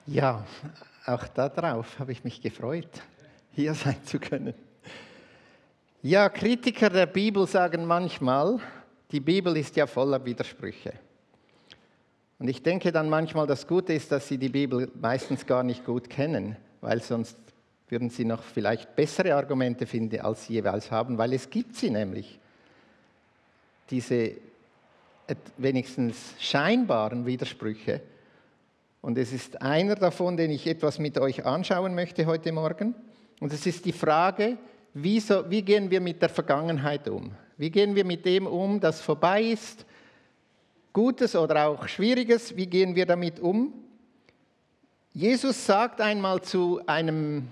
Ja, auch darauf habe ich mich gefreut, hier sein zu können. Ja, Kritiker der Bibel sagen manchmal, die Bibel ist ja voller Widersprüche. Und ich denke dann manchmal, das Gute ist, dass sie die Bibel meistens gar nicht gut kennen, weil sonst würden sie noch vielleicht bessere Argumente finden, als sie jeweils haben, weil es gibt sie nämlich, diese wenigstens scheinbaren Widersprüche. Und es ist einer davon, den ich etwas mit euch anschauen möchte heute Morgen. Und es ist die Frage, wie gehen wir mit der Vergangenheit um? Wie gehen wir mit dem um, das vorbei ist? Gutes oder auch Schwieriges, wie gehen wir damit um? Jesus sagt einmal zu einem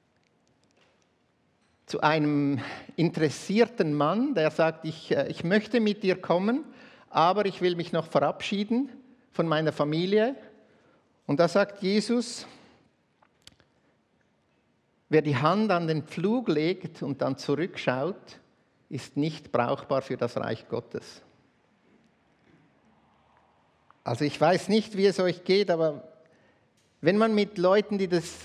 interessierten Mann, der sagt, ich möchte mit dir kommen, aber ich will mich noch verabschieden von meiner Familie. Und da sagt Jesus, wer die Hand an den Pflug legt und dann zurückschaut, ist nicht brauchbar für das Reich Gottes. Also ich weiß nicht, wie es euch geht, aber wenn man mit Leuten,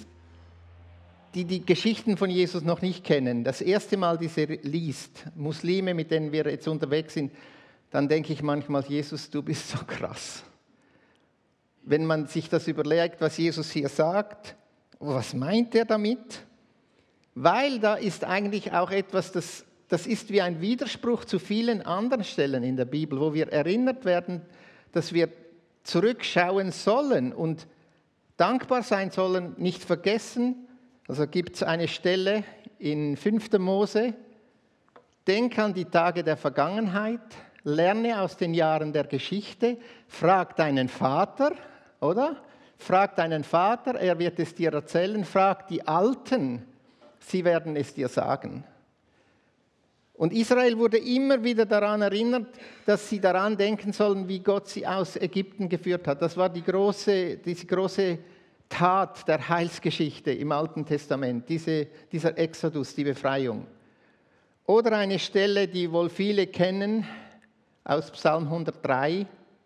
die Geschichten von Jesus noch nicht kennen, das erste Mal diese liest, Muslime, mit denen wir jetzt unterwegs sind, dann denke ich manchmal, Jesus, du bist so krass. Wenn man sich das überlegt, was Jesus hier sagt, was meint er damit? Weil da ist eigentlich auch etwas, das ist wie ein Widerspruch zu vielen anderen Stellen in der Bibel, wo wir erinnert werden, dass wir zurückschauen sollen und dankbar sein sollen, nicht vergessen. Also gibt es eine Stelle in 5. Mose, denk an die Tage der Vergangenheit, lerne aus den Jahren der Geschichte, frag deinen Vater, oder? Frag deinen Vater, er wird es dir erzählen, frag die Alten, sie werden es dir sagen. Und Israel wurde immer wieder daran erinnert, dass sie daran denken sollen, wie Gott sie aus Ägypten geführt hat. Das war diese große Tat der Heilsgeschichte im Alten Testament, dieser Exodus, die Befreiung. Oder eine Stelle, die wohl viele kennen, aus Psalm 103.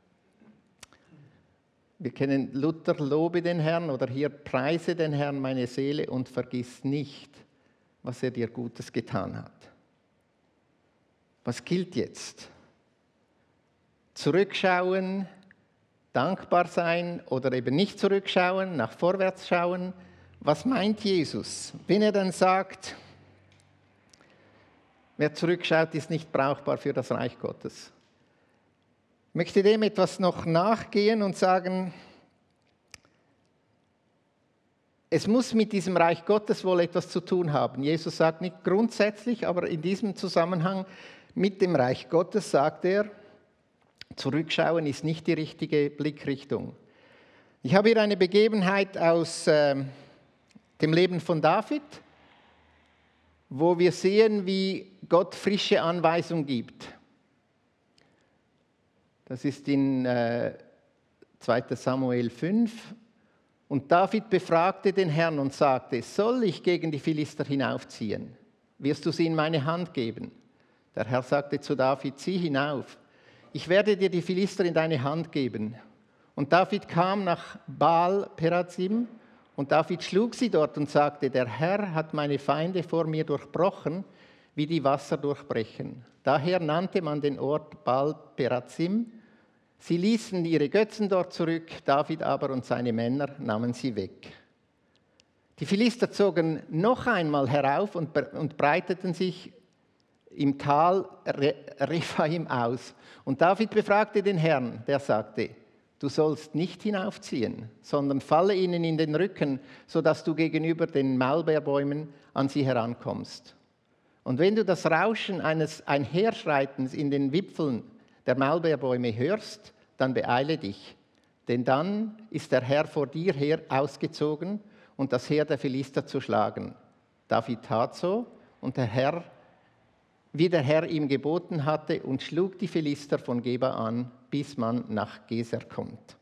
Wir kennen Luther, lobe den Herrn, oder hier preise den Herrn meine Seele und vergiss nicht, was er dir Gutes getan hat. Was gilt jetzt? Zurückschauen, dankbar sein oder eben nicht zurückschauen, nach vorwärts schauen. Was meint Jesus, wenn er dann sagt, wer zurückschaut, ist nicht brauchbar für das Reich Gottes? Ich möchte dem etwas noch nachgehen und sagen, es muss mit diesem Reich Gottes wohl etwas zu tun haben. Jesus sagt nicht grundsätzlich, aber in diesem Zusammenhang mit dem Reich Gottes sagt er, zurückschauen ist nicht die richtige Blickrichtung. Ich habe hier eine Begebenheit aus dem Leben von David, wo wir sehen, wie Gott frische Anweisungen gibt. Das ist in 2. Samuel 5. Und David befragte den Herrn und sagte, soll ich gegen die Philister hinaufziehen? Wirst du sie in meine Hand geben? Der Herr sagte zu David, zieh hinauf. Ich werde dir die Philister in deine Hand geben. Und David kam nach Baal-Perazim und David schlug sie dort und sagte, der Herr hat meine Feinde vor mir durchbrochen, wie die Wasser durchbrechen. Daher nannte man den Ort Baal-Perazim. Sie ließen ihre Götzen dort zurück, David aber und seine Männer nahmen sie weg. Die Philister zogen noch einmal herauf und breiteten sich im Tal Rephaim aus. Und David befragte den Herrn, der sagte, du sollst nicht hinaufziehen, sondern falle ihnen in den Rücken, sodass du gegenüber den Maulbeerbäumen an sie herankommst. Und wenn du das Rauschen eines Einherschreitens in den Wipfeln der Maulbeerbäume hörst, dann beeile dich, denn dann ist der Herr vor dir her ausgezogen und das Heer der Philister zu schlagen. David tat so und wie der Herr ihm geboten hatte, und schlug die Philister von Geba an, bis man nach Geser kommt.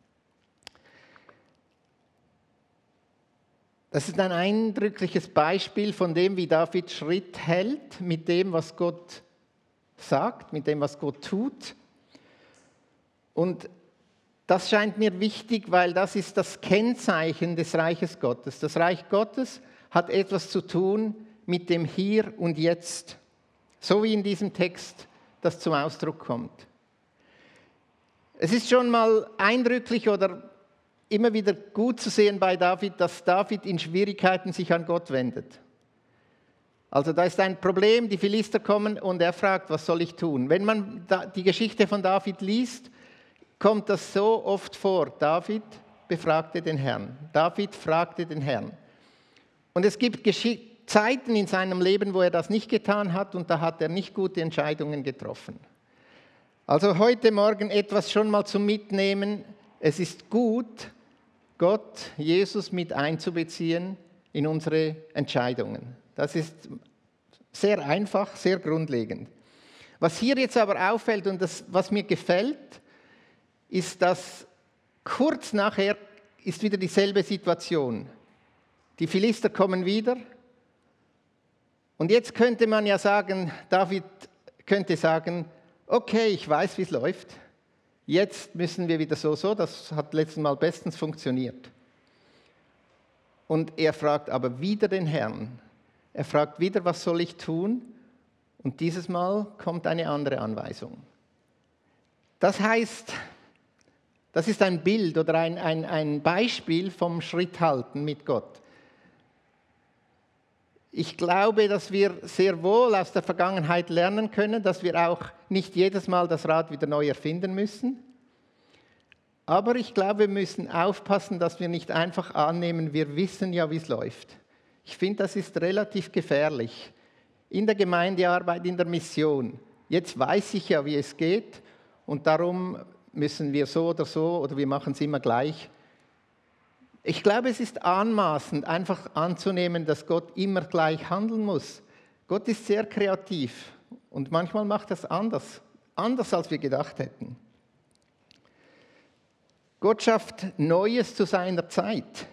Das ist ein eindrückliches Beispiel von dem, wie David Schritt hält mit dem, was Gott sagt, mit dem, was Gott tut. Und Das scheint mir wichtig, weil das ist das Kennzeichen des Reiches Gottes. Das Reich Gottes hat etwas zu tun mit dem Hier und Jetzt, so wie in diesem Text das zum Ausdruck kommt. Es ist schon mal eindrücklich oder immer wieder gut zu sehen bei David, dass David in Schwierigkeiten sich an Gott wendet. Also da ist ein Problem, die Philister kommen und er fragt, was soll ich tun? Wenn man die Geschichte von David liest, kommt das so oft vor. David befragte den Herrn. David fragte den Herrn. Und es gibt Zeiten in seinem Leben, wo er das nicht getan hat und da hat er nicht gute Entscheidungen getroffen. Also heute Morgen etwas schon mal zum Mitnehmen. Es ist gut, Gott, Jesus mit einzubeziehen in unsere Entscheidungen. Das ist sehr einfach, sehr grundlegend. Was hier jetzt aber auffällt und was mir gefällt, ist, dass kurz nachher ist wieder dieselbe Situation. Die Philister kommen wieder. Und jetzt könnte man ja sagen, David könnte sagen, okay, ich weiß, wie es läuft. Jetzt müssen wir wieder so. Das hat letztes Mal bestens funktioniert. Und er fragt aber wieder den Herrn. Er fragt wieder, was soll ich tun? Und dieses Mal kommt eine andere Anweisung. Das heißt, das ist ein Bild oder ein Beispiel vom Schritthalten mit Gott. Ich glaube, dass wir sehr wohl aus der Vergangenheit lernen können, dass wir auch nicht jedes Mal das Rad wieder neu erfinden müssen. Aber ich glaube, wir müssen aufpassen, dass wir nicht einfach annehmen, wir wissen ja, wie es läuft. Ich finde, das ist relativ gefährlich. In der Gemeindearbeit, in der Mission. Jetzt weiß ich ja, wie es geht und darum müssen wir so oder wir machen es immer gleich. Ich glaube, es ist anmaßend, einfach anzunehmen, dass Gott immer gleich handeln muss. Gott ist sehr kreativ und manchmal macht er es anders, als wir gedacht hätten. Gott schafft Neues zu seiner Zeit.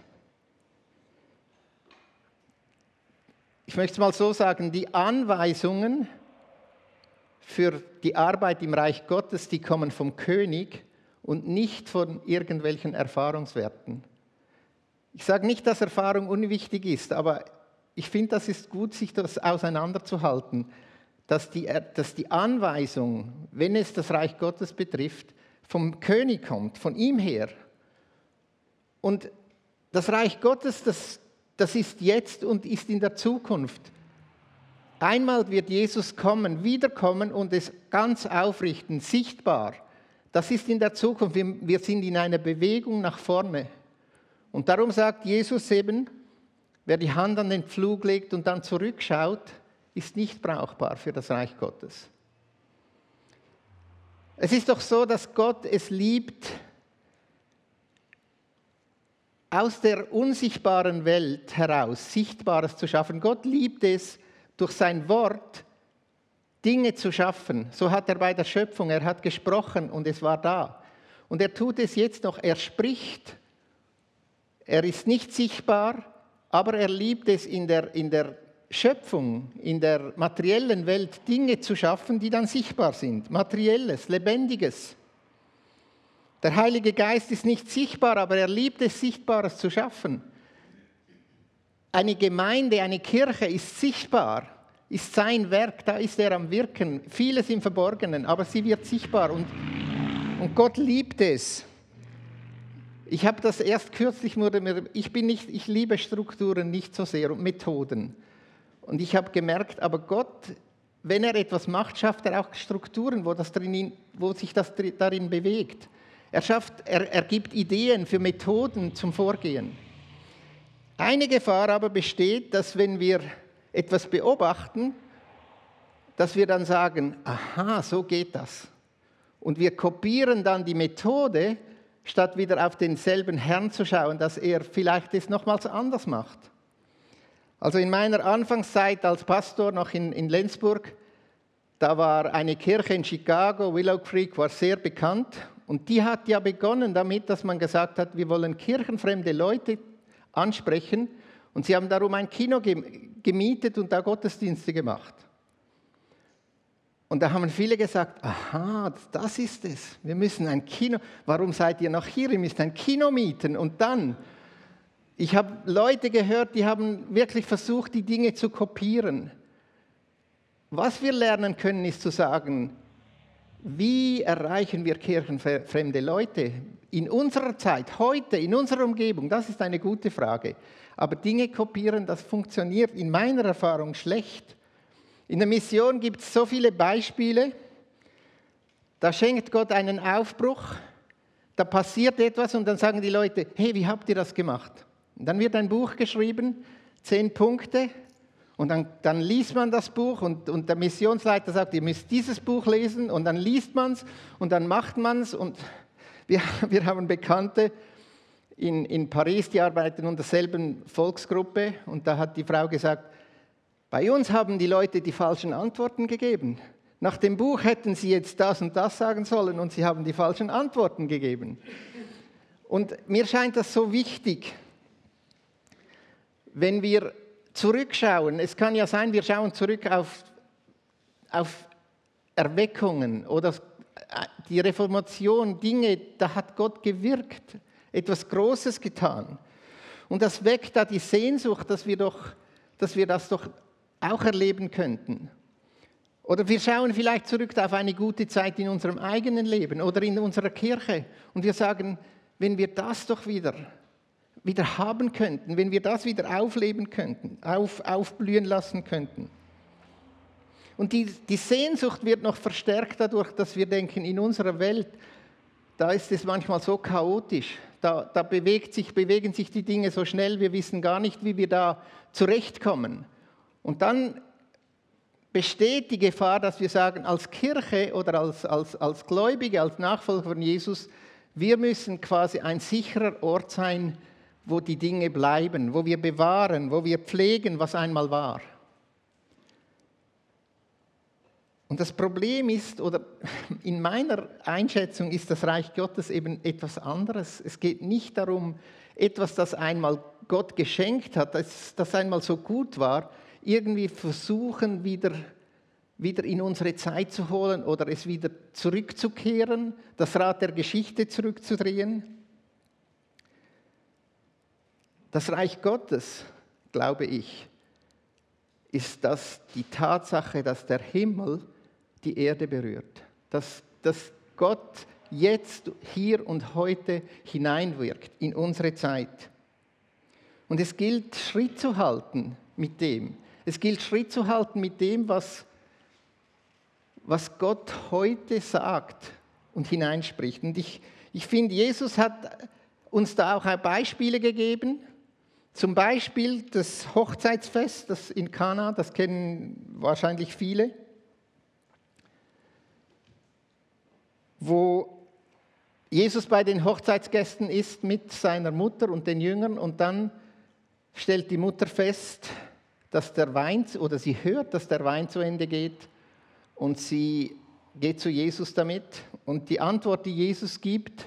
Ich möchte es mal so sagen, die Anweisungen für die Arbeit im Reich Gottes, die kommen vom König und nicht von irgendwelchen Erfahrungswerten. Ich sage nicht, dass Erfahrung unwichtig ist, aber ich finde, das ist gut, sich das auseinanderzuhalten, dass die Anweisung, wenn es das Reich Gottes betrifft, vom König kommt, von ihm her. Und das Reich Gottes, das ist jetzt und ist in der Zukunft. Einmal wird Jesus kommen, wiederkommen und es ganz aufrichten, sichtbar. Das ist in der Zukunft. Wir sind in einer Bewegung nach vorne. Und darum sagt Jesus eben, wer die Hand an den Pflug legt und dann zurückschaut, ist nicht brauchbar für das Reich Gottes. Es ist doch so, dass Gott es liebt, aus der unsichtbaren Welt heraus Sichtbares zu schaffen. Gott liebt es, durch sein Wort Dinge zu schaffen. So hat er bei der Schöpfung, er hat gesprochen und es war da. Und er tut es jetzt noch, er spricht. Er ist nicht sichtbar, aber er liebt es in der Schöpfung, in der materiellen Welt Dinge zu schaffen, die dann sichtbar sind. Materielles, Lebendiges. Der Heilige Geist ist nicht sichtbar, aber er liebt es, Sichtbares zu schaffen. Eine Gemeinde, eine Kirche ist sichtbar, ist sein Werk, da ist er am Wirken. Vieles im Verborgenen, aber sie wird sichtbar und Gott liebt es. Ich habe das erst kürzlich, ich liebe Strukturen nicht so sehr und Methoden. Und ich habe gemerkt, aber Gott, wenn er etwas macht, schafft er auch Strukturen, wo sich das darin bewegt. Er gibt Ideen für Methoden zum Vorgehen. Eine Gefahr aber besteht, dass wenn wir etwas beobachten, dass wir dann sagen, aha, so geht das. Und wir kopieren dann die Methode, statt wieder auf denselben Herrn zu schauen, dass er vielleicht es nochmals anders macht. Also in meiner Anfangszeit als Pastor noch in Lenzburg, da war eine Kirche in Chicago, Willow Creek, war sehr bekannt. Und die hat ja begonnen damit, dass man gesagt hat, wir wollen kirchenfremde Leute ansprechen. Und sie haben darum ein Kino gemietet und da Gottesdienste gemacht. Und da haben viele gesagt, aha, das ist es. Wir müssen ein Kino, warum seid ihr noch hier? Ihr müsst ein Kino mieten. Und dann, ich habe Leute gehört, die haben wirklich versucht, die Dinge zu kopieren. Was wir lernen können, ist zu sagen, wie erreichen wir kirchenfremde Leute? In unserer Zeit, heute, in unserer Umgebung, das ist eine gute Frage. Aber Dinge kopieren, das funktioniert in meiner Erfahrung schlecht. In der Mission gibt es so viele Beispiele, da schenkt Gott einen Aufbruch, da passiert etwas und dann sagen die Leute, hey, wie habt ihr das gemacht? Und dann wird ein Buch geschrieben, 10 Punkte und dann liest man das Buch und der Missionsleiter sagt, ihr müsst dieses Buch lesen und dann liest man es und dann macht man es und wir haben Bekannte in Paris, die arbeiten unter derselben Volksgruppe und da hat die Frau gesagt, bei uns haben die Leute die falschen Antworten gegeben. Nach dem Buch hätten sie jetzt das und das sagen sollen und sie haben die falschen Antworten gegeben. Und mir scheint das so wichtig, wenn wir zurückschauen. Es kann ja sein, wir schauen zurück auf Erweckungen oder die Reformation, Dinge, da hat Gott gewirkt, etwas Großes getan. Und das weckt da die Sehnsucht, dass wir das doch auch erleben könnten. Oder wir schauen vielleicht zurück auf eine gute Zeit in unserem eigenen Leben oder in unserer Kirche und wir sagen, wenn wir das doch wieder haben könnten, wenn wir das wieder aufleben könnten, aufblühen lassen könnten. Und die Sehnsucht wird noch verstärkt dadurch, dass wir denken, in unserer Welt, da ist es manchmal so chaotisch, da bewegen sich die Dinge so schnell, wir wissen gar nicht, wie wir da zurechtkommen. Und dann besteht die Gefahr, dass wir sagen, als Kirche oder als Gläubige, als Nachfolger von Jesus, wir müssen quasi ein sicherer Ort sein, wo die Dinge bleiben, wo wir bewahren, wo wir pflegen, was einmal war. Und das Problem ist, oder in meiner Einschätzung ist das Reich Gottes eben etwas anderes. Es geht nicht darum, etwas, das einmal Gott geschenkt hat, das einmal so gut war, irgendwie versuchen, wieder in unsere Zeit zu holen oder es wieder zurückzukehren, das Rad der Geschichte zurückzudrehen. Das Reich Gottes, glaube ich, ist die Tatsache, dass der Himmel die Erde berührt. Dass Gott jetzt, hier und heute hineinwirkt in unsere Zeit. Und es gilt, Schritt zu halten mit dem. Es gilt, Schritt zu halten mit dem, was Gott heute sagt und hineinspricht. Und ich finde, Jesus hat uns da auch Beispiele gegeben. Zum Beispiel das Hochzeitsfest, das in Kana, das kennen wahrscheinlich viele, wo Jesus bei den Hochzeitsgästen ist mit seiner Mutter und den Jüngern und dann stellt die Mutter fest, dass sie hört, dass der Wein zu Ende geht und sie geht zu Jesus damit und die Antwort, die Jesus gibt,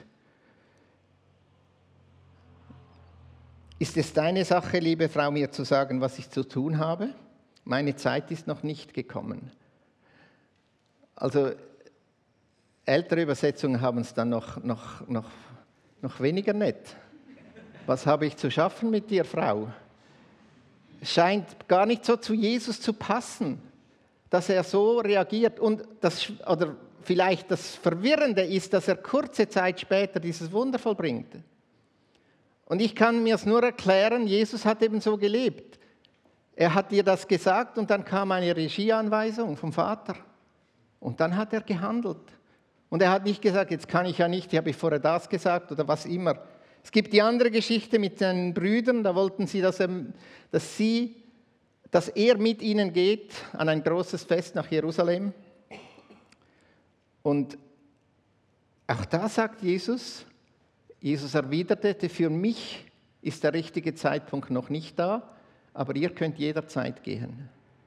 ist es deine Sache, liebe Frau, mir zu sagen, was ich zu tun habe? Meine Zeit ist noch nicht gekommen. Also ältere Übersetzungen haben es dann noch weniger nett. Was habe ich zu schaffen mit dir, Frau? Scheint gar nicht so zu Jesus zu passen, dass er so reagiert. Oder vielleicht das Verwirrende ist, dass er kurze Zeit später dieses Wunder vollbringt. Und ich kann mir es nur erklären, Jesus hat eben so gelebt. Er hat dir das gesagt und dann kam eine Regieanweisung vom Vater. Und dann hat er gehandelt. Und er hat nicht gesagt, jetzt kann ich ja nicht, habe ich vorher das gesagt oder was immer. Es gibt die andere Geschichte mit seinen Brüdern, da wollten sie, dass er mit ihnen geht an ein großes Fest nach Jerusalem. Und auch da sagt Jesus erwiderte, für mich ist der richtige Zeitpunkt noch nicht da, aber ihr könnt jederzeit gehen.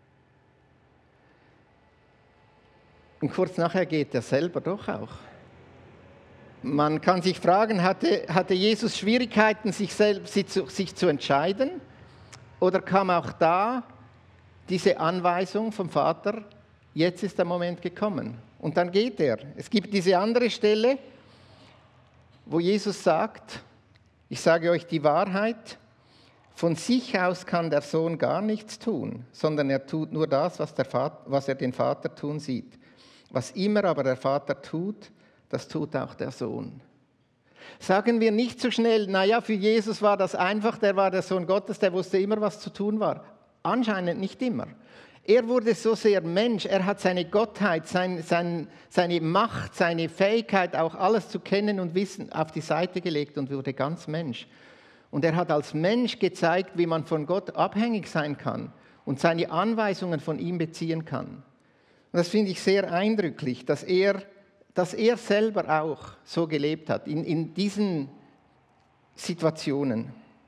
Und kurz nachher geht er selber doch auch. Man kann sich fragen, hatte Jesus Schwierigkeiten, sich zu entscheiden? Oder kam auch da diese Anweisung vom Vater, Jetzt ist der Moment gekommen. Und dann geht er. Es gibt diese andere Stelle, wo Jesus sagt, ich sage euch die Wahrheit, von sich aus kann der Sohn gar nichts tun, sondern er tut nur das, was er den Vater tun sieht. Was immer aber der Vater tut, das tut auch der Sohn. Sagen wir nicht so schnell, naja, für Jesus war das einfach, der war der Sohn Gottes, der wusste immer, was zu tun war. Anscheinend nicht immer. Er wurde so sehr Mensch, er hat seine Gottheit, seine Macht, seine Fähigkeit, auch alles zu kennen und wissen, auf die Seite gelegt und wurde ganz Mensch. Und er hat als Mensch gezeigt, wie man von Gott abhängig sein kann und seine Anweisungen von ihm beziehen kann. Und das finde ich sehr eindrücklich, dass er selber auch so gelebt hat, in diesen Situationen.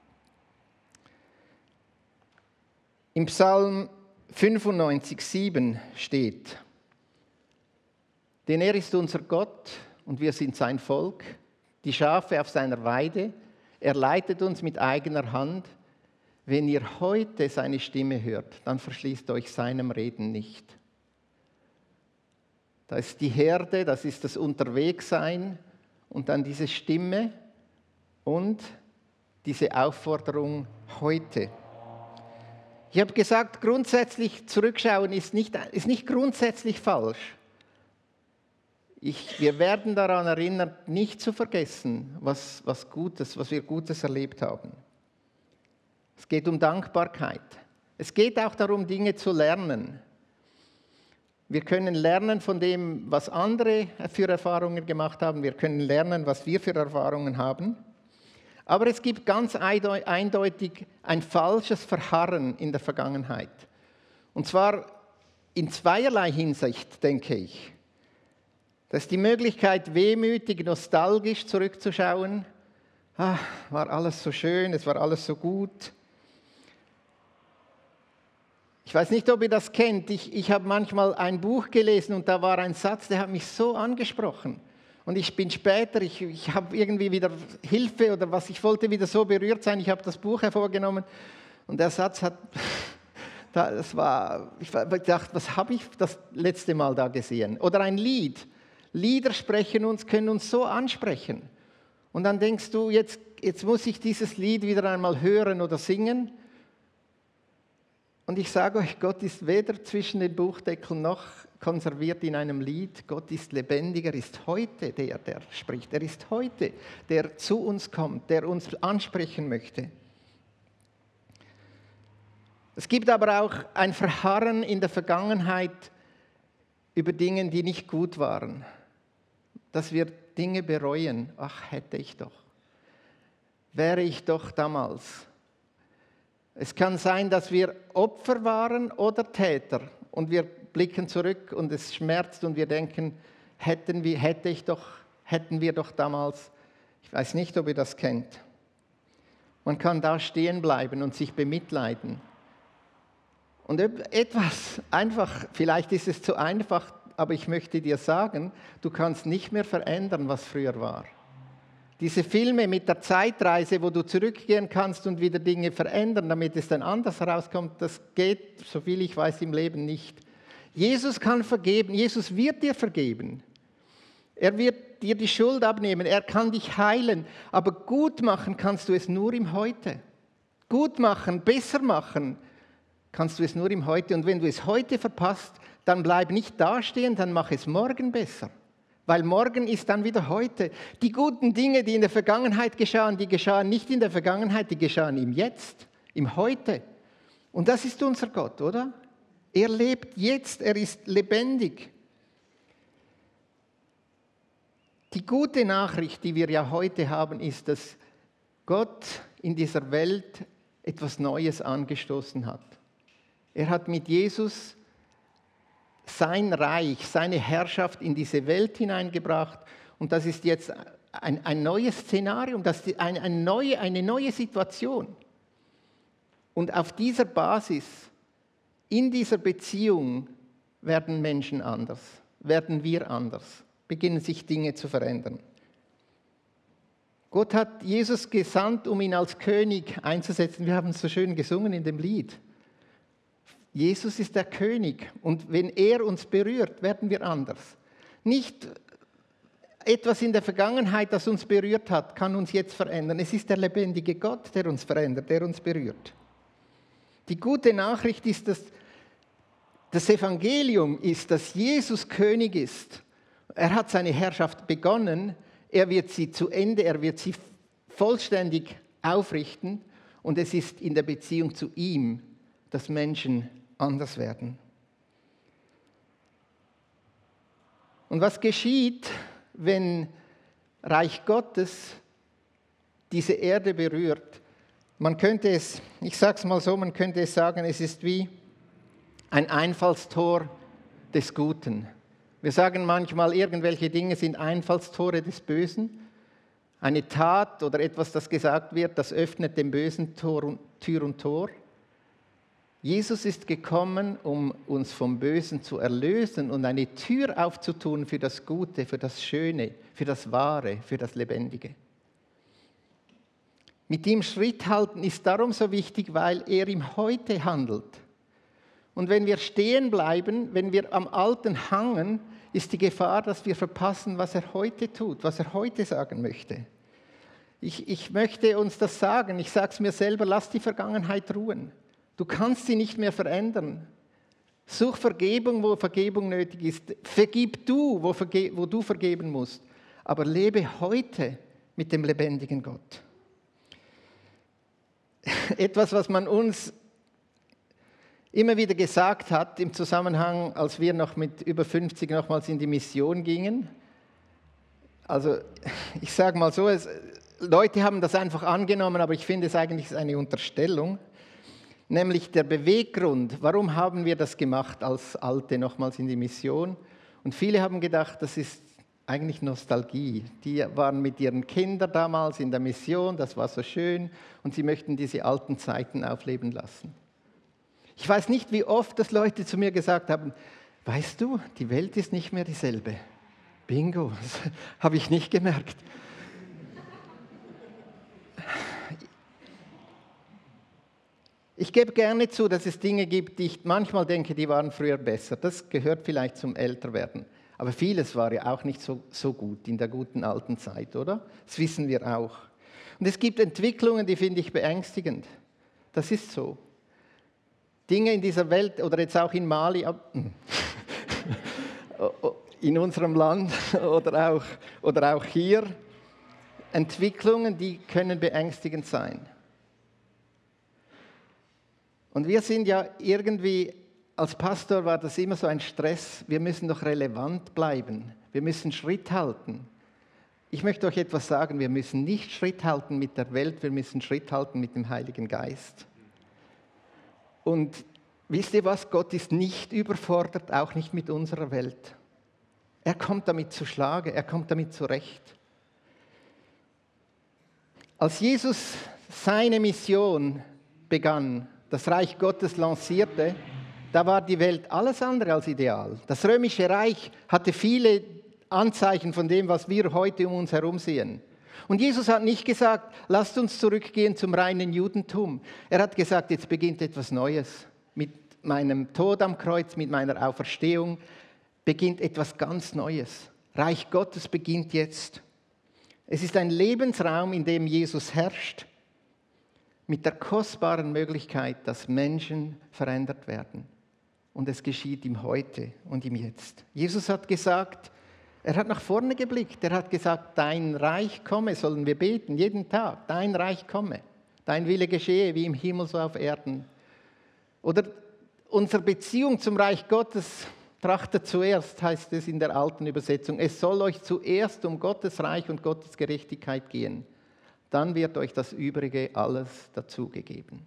Im Psalm 95,7 steht, denn er ist unser Gott und wir sind sein Volk, die Schafe auf seiner Weide, er leitet uns mit eigener Hand. Wenn ihr heute seine Stimme hört, dann verschließt euch seinem Reden nicht. Da ist die Herde, das ist das Unterwegssein und dann diese Stimme und diese Aufforderung heute. Ich habe gesagt, grundsätzlich zurückschauen ist nicht grundsätzlich falsch. Wir werden daran erinnert, nicht zu vergessen, was wir Gutes erlebt haben. Es geht um Dankbarkeit. Es geht auch darum, Dinge zu lernen. Wir können lernen von dem, was andere für Erfahrungen gemacht haben. Wir können lernen, was wir für Erfahrungen haben. Aber es gibt ganz eindeutig ein falsches Verharren in der Vergangenheit. Und zwar in zweierlei Hinsicht, denke ich. Das ist die Möglichkeit, wehmütig, nostalgisch zurückzuschauen. War alles so schön, es war alles so gut. Ich weiß nicht, ob ihr das kennt. Ich habe manchmal ein Buch gelesen und da war ein Satz, der hat mich so angesprochen. Und ich bin später, ich habe irgendwie wieder Hilfe oder was, ich wollte wieder so berührt sein. Ich habe das Buch hervorgenommen und der Satz hat, ich dachte, was habe ich das letzte Mal da gesehen? Oder ein Lied. Lieder können uns so ansprechen. Und dann denkst du, jetzt muss ich dieses Lied wieder einmal hören oder singen. Und ich sage euch, Gott ist weder zwischen den Buchdeckeln noch konserviert in einem Lied. Gott ist lebendig, er ist heute der spricht. Er ist heute, der zu uns kommt, der uns ansprechen möchte. Es gibt aber auch ein Verharren in der Vergangenheit über Dinge, die nicht gut waren. Dass wir Dinge bereuen. Ach, hätte ich doch. Wäre ich doch damals. Es kann sein, dass wir Opfer waren oder Täter und wir blicken zurück und es schmerzt und wir denken, hätten wir doch damals. Ich weiß nicht, ob ihr das kennt. Man kann da stehen bleiben und sich bemitleiden. Und etwas einfach, vielleicht ist es zu einfach, aber ich möchte dir sagen, du kannst nicht mehr verändern, was früher war. Diese Filme mit der Zeitreise, wo du zurückgehen kannst und wieder Dinge verändern, damit es dann anders herauskommt, das geht, soviel ich weiß, im Leben nicht. Jesus kann vergeben, Jesus wird dir vergeben. Er wird dir die Schuld abnehmen, er kann dich heilen, aber gut machen kannst du es nur im Heute. Gut machen, besser machen kannst du es nur im Heute. Und wenn du es heute verpasst, dann bleib nicht dastehen, dann mach es morgen besser. Weil morgen ist dann wieder heute. Die guten Dinge, die in der Vergangenheit geschahen, die geschahen nicht in der Vergangenheit, die geschahen im Jetzt, im Heute. Und das ist unser Gott, oder? Er lebt jetzt, er ist lebendig. Die gute Nachricht, die wir ja heute haben, ist, dass Gott in dieser Welt etwas Neues angestoßen hat. Er hat mit Jesus sein Reich, seine Herrschaft in diese Welt hineingebracht. Und das ist jetzt ein neues Szenario, das ist eine neue Situation. Und auf dieser Basis, in dieser Beziehung, werden Menschen anders, werden wir anders, beginnen sich Dinge zu verändern. Gott hat Jesus gesandt, um ihn als König einzusetzen. Wir haben es so schön gesungen in dem Lied. Jesus ist der König und wenn er uns berührt, werden wir anders. Nicht etwas in der Vergangenheit, das uns berührt hat, kann uns jetzt verändern. Es ist der lebendige Gott, der uns verändert, der uns berührt. Die gute Nachricht ist, dass das Evangelium ist, dass Jesus König ist. Er hat seine Herrschaft begonnen, er wird sie zu Ende, er wird sie vollständig aufrichten und es ist in der Beziehung zu ihm, dass Menschen anders werden. Und was geschieht, wenn Reich Gottes diese Erde berührt? Man könnte es, ich sage es mal so, man könnte es sagen, es ist wie ein Einfallstor des Guten. Wir sagen manchmal, irgendwelche Dinge sind Einfallstore des Bösen. Eine Tat oder etwas, das gesagt wird, das öffnet dem Bösen Tür und Tor. Jesus ist gekommen, um uns vom Bösen zu erlösen und eine Tür aufzutun für das Gute, für das Schöne, für das Wahre, für das Lebendige. Mit ihm Schritt halten ist darum so wichtig, weil er im Heute handelt. Und wenn wir stehen bleiben, wenn wir am Alten hangen, ist die Gefahr, dass wir verpassen, was er heute tut, was er heute sagen möchte. Ich möchte uns das sagen, ich sage es mir selber, lass die Vergangenheit ruhen. Du kannst sie nicht mehr verändern. Such Vergebung, wo Vergebung nötig ist. Vergib du, wo du vergeben musst. Aber lebe heute mit dem lebendigen Gott. Etwas, was man uns immer wieder gesagt hat, im Zusammenhang, als wir noch mit über 50 nochmals in die Mission gingen. Also ich sage mal so, Leute haben das einfach angenommen, aber ich finde es eigentlich eine Unterstellung. Nämlich der Beweggrund, warum haben wir das gemacht als Alte nochmals in die Mission? Und viele haben gedacht, das ist eigentlich Nostalgie. Die waren mit ihren Kindern damals in der Mission, das war so schön und sie möchten diese alten Zeiten aufleben lassen. Ich weiß nicht, wie oft das Leute zu mir gesagt haben, weißt du, die Welt ist nicht mehr dieselbe. Bingo, das habe ich nicht gemerkt. Ich gebe gerne zu, dass es Dinge gibt, die ich manchmal denke, die waren früher besser. Das gehört vielleicht zum Älterwerden. Aber vieles war ja auch nicht so gut in der guten alten Zeit, oder? Das wissen wir auch. Und es gibt Entwicklungen, die finde ich beängstigend. Das ist so. Dinge in dieser Welt oder jetzt auch in Mali, in unserem Land oder auch hier, Entwicklungen, die können beängstigend sein. Und wir sind ja irgendwie, als Pastor war das immer so ein Stress, wir müssen doch relevant bleiben, wir müssen Schritt halten. Ich möchte euch etwas sagen, wir müssen nicht Schritt halten mit der Welt, wir müssen Schritt halten mit dem Heiligen Geist. Und wisst ihr was, Gott ist nicht überfordert, auch nicht mit unserer Welt. Er kommt damit zu Schlage, er kommt damit zurecht. Als Jesus seine Mission begann, das Reich Gottes lancierte, da war die Welt alles andere als ideal. Das Römische Reich hatte viele Anzeichen von dem, was wir heute um uns herum sehen. Und Jesus hat nicht gesagt, lasst uns zurückgehen zum reinen Judentum. Er hat gesagt, jetzt beginnt etwas Neues. Mit meinem Tod am Kreuz, mit meiner Auferstehung beginnt etwas ganz Neues. Reich Gottes beginnt jetzt. Es ist ein Lebensraum, in dem Jesus herrscht, mit der kostbaren Möglichkeit, dass Menschen verändert werden. Und es geschieht im Heute und im Jetzt. Jesus hat gesagt, er hat nach vorne geblickt, er hat gesagt, dein Reich komme, sollen wir beten, jeden Tag, dein Reich komme, dein Wille geschehe, wie im Himmel so auf Erden. Oder unsere Beziehung zum Reich Gottes trachtet zuerst, heißt es in der alten Übersetzung, es soll euch zuerst um Gottes Reich und Gottes Gerechtigkeit gehen. Dann wird euch das Übrige alles dazugegeben.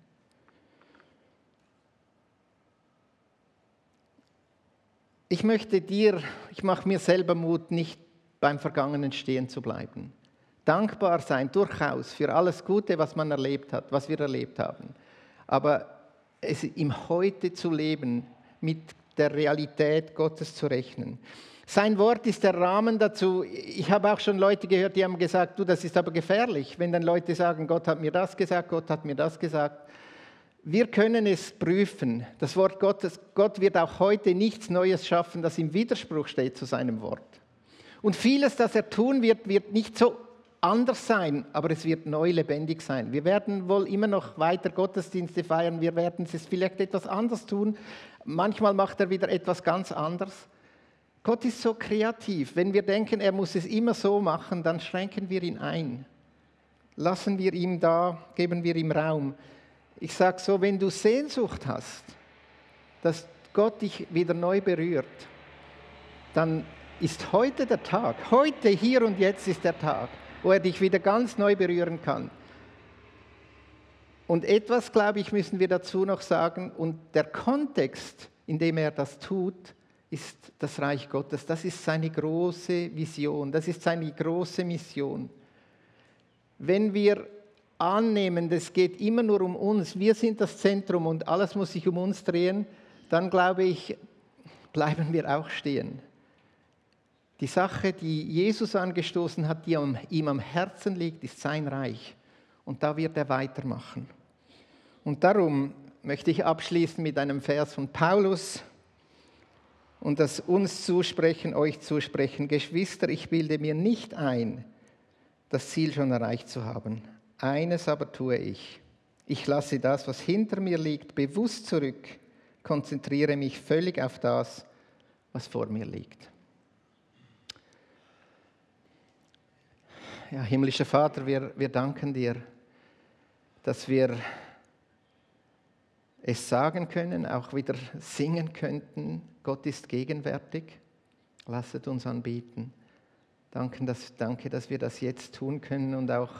Ich mache mir selber Mut, nicht beim Vergangenen stehen zu bleiben. Dankbar sein, durchaus, für alles Gute, was man erlebt hat, was wir erlebt haben. Aber es im Heute zu leben, mit der Realität Gottes zu rechnen. Sein Wort ist der Rahmen dazu. Ich habe auch schon Leute gehört, die haben gesagt, du, das ist aber gefährlich, wenn dann Leute sagen, Gott hat mir das gesagt, Gott hat mir das gesagt. Wir können es prüfen. Das Wort Gottes, Gott wird auch heute nichts Neues schaffen, das im Widerspruch steht zu seinem Wort. Und vieles, das er tun wird, wird nicht so anders sein, aber es wird neu lebendig sein. Wir werden wohl immer noch weiter Gottesdienste feiern, wir werden es vielleicht etwas anders tun. Manchmal macht er wieder etwas ganz anderes. Gott ist so kreativ. Wenn wir denken, er muss es immer so machen, dann schränken wir ihn ein. Lassen wir ihm da, geben wir ihm Raum. Ich sage so, wenn du Sehnsucht hast, dass Gott dich wieder neu berührt, dann ist heute der Tag, heute, hier und jetzt ist der Tag, wo er dich wieder ganz neu berühren kann. Und etwas, glaube ich, müssen wir dazu noch sagen, und der Kontext, in dem er das tut, ist das Reich Gottes. Das ist seine große Vision, das ist seine große Mission. Wenn wir annehmen, es geht immer nur um uns, wir sind das Zentrum und alles muss sich um uns drehen, dann glaube ich, bleiben wir auch stehen. Die Sache, die Jesus angestoßen hat, die ihm am Herzen liegt, ist sein Reich. Und da wird er weitermachen. Und darum möchte ich abschließen mit einem Vers von Paulus und das uns zusprechen, euch zusprechen. Geschwister, ich bilde mir nicht ein, das Ziel schon erreicht zu haben. Eines aber tue ich. Ich lasse das, was hinter mir liegt, bewusst zurück, konzentriere mich völlig auf das, was vor mir liegt. Ja, himmlischer Vater, wir danken dir, dass wir es sagen können, auch wieder singen könnten. Gott ist gegenwärtig. Lasset uns anbieten. Danke, dass wir das jetzt tun können und auch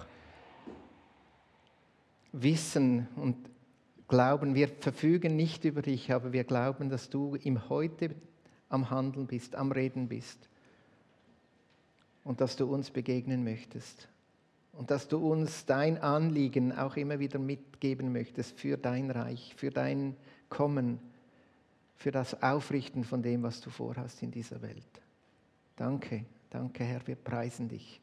wissen und glauben, wir verfügen nicht über dich, aber wir glauben, dass du im Heute am Handeln bist, am Reden bist. Und dass du uns begegnen möchtest. Und dass du uns dein Anliegen auch immer wieder mitgeben möchtest für dein Reich, für dein Kommen, für das Aufrichten von dem, was du vorhast in dieser Welt. Danke, danke Herr, wir preisen dich.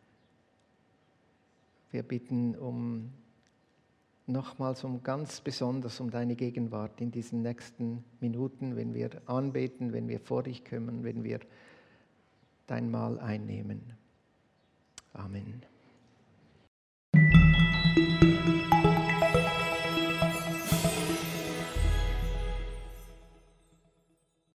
Wir bitten nochmals ganz besonders um deine Gegenwart in diesen nächsten Minuten, wenn wir anbeten, wenn wir vor dich kommen, wenn wir dein Mahl einnehmen. Amen.